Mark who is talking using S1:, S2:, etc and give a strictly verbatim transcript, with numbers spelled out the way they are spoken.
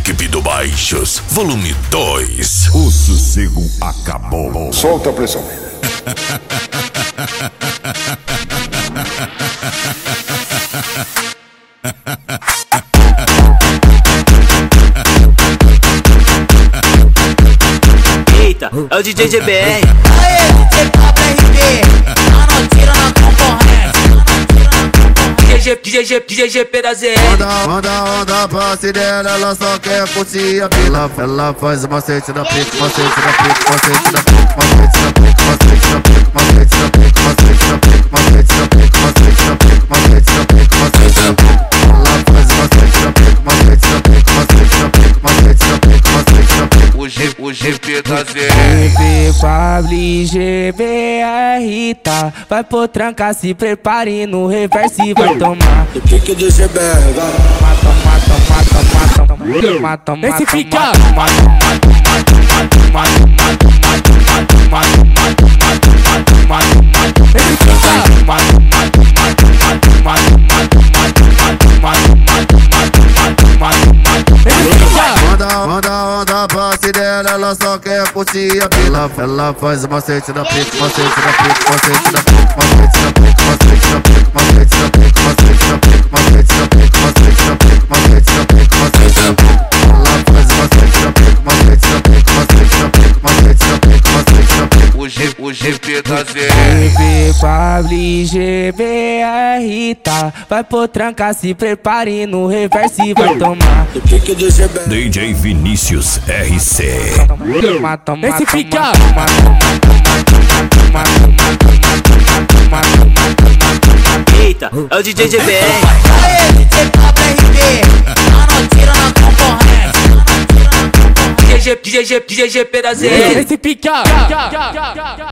S1: Equipe do Baixos, volume dois.
S2: O sossego acabou.
S3: Solta a pressão.
S4: Eita, é o D J G B R.
S5: Aê, D J Pablo R B, não tira na concorrência.
S4: D J G, D J G P da Z R.
S6: Manda, manda, onda pra dela, ela só quer curtir a pila. Ela faz o macete da pica, macete da pica, macete da pica, macete da pica, macete da pica, macete da pica, macete da pica, macete da pica, macete da pica, macete da pica, macete da pica. Ela faz o macete da pica, macete da pica, macete da pica, macete da pica, macete da pica.
S7: O G, o G P da Z R.
S8: G P, Pablo e G B R, tá? Vai por tranca, se prepare no reverse e vai tomar.
S3: O que que do G B R, vai?
S8: Mata, mata, mata, mata, mata, mata, mata. Esse fica. Mata, mata, mata, mata, mata, mata, mata, mata, mata, mata, mata. Esse fica. Mata, mata, mata, mata, mata, mata, mata, mata, mata, mata. Esse fica.
S6: Manda, manda, onda pra dela, ela só quer curtir a pila. Ela faz o macete da pica, macete da pica, macete da pica, macete da pica, macete da pica, macete da pica, macete da pica, macete da pica, macete da pica, macete da pica, macete da pica. Ela faz o macete da pica, macete da pica, macete da pica, macete da pica, macete da pica.
S7: O G, o G P da Z R.
S8: G P, Pablo e G B R, tá? Vai por tranca, se prepare no reverse e vai tomar.
S3: O que que do G B R?
S1: D J Vinícius R C.
S8: Mata, mata,
S4: Esse fica.
S8: mata, mata, mata, mata, mata, mata.
S4: Eita, é o D J G B R.
S5: Aê, D J Pablo R B, não tira na concorrência.
S4: D J G, D J G, D J G P da Z R.
S8: Esse fica.